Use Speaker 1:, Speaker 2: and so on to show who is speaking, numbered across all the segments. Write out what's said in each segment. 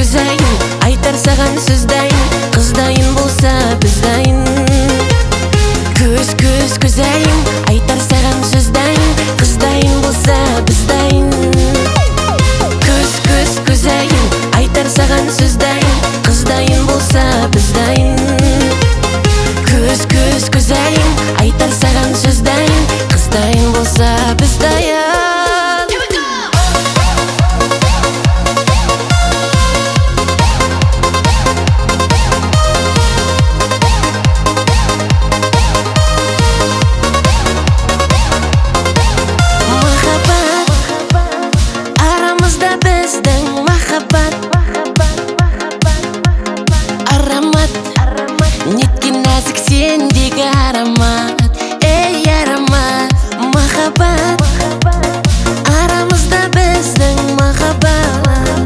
Speaker 1: көзайын, айтар саған сөздайын, қыздайын болса біздайын. Көз көзайын, айтар саған сөздайын, қыздайын болса біздайын. Көз көзайын, айтар саған сөздайын, қыздайын болса біздайын. Көз көзайын, айтар саған сөздайын, қыздайын болса біздайын. Неткен нәзік сендегі аромат, ей аромат, махаббат. Арамызда біздің махаббат.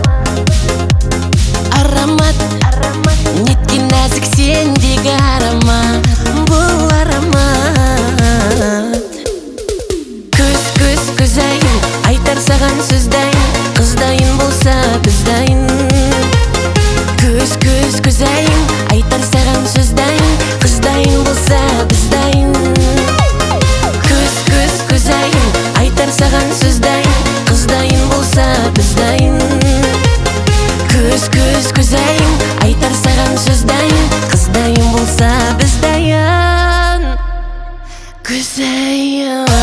Speaker 1: Аромат, неткен нәзік сендегі аромат, бұл аромат. Көзайын, айтар саған сөздайын, қыздайын болса біздайын. Көзайын, айтар саған сөздайын, қыздайын болса біздайын. Көзайын, айтар саған сөздайын, қыздайын болса біздайын. Көзайын, айтар саған сөздайын, қыздайын болса біздайын. Көзайын.